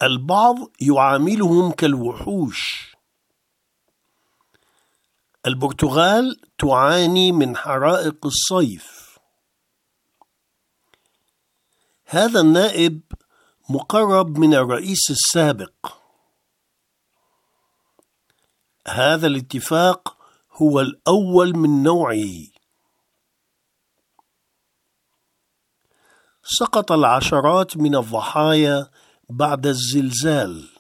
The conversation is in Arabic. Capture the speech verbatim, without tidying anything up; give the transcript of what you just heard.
البعض يعاملهم كالوحوش. البرتغال تعاني من حرائق الصيف. هذا النائب مقرب من الرئيس السابق. هذا الاتفاق هو الأول من نوعه. سقط العشرات من الضحايا بعد الزلزال.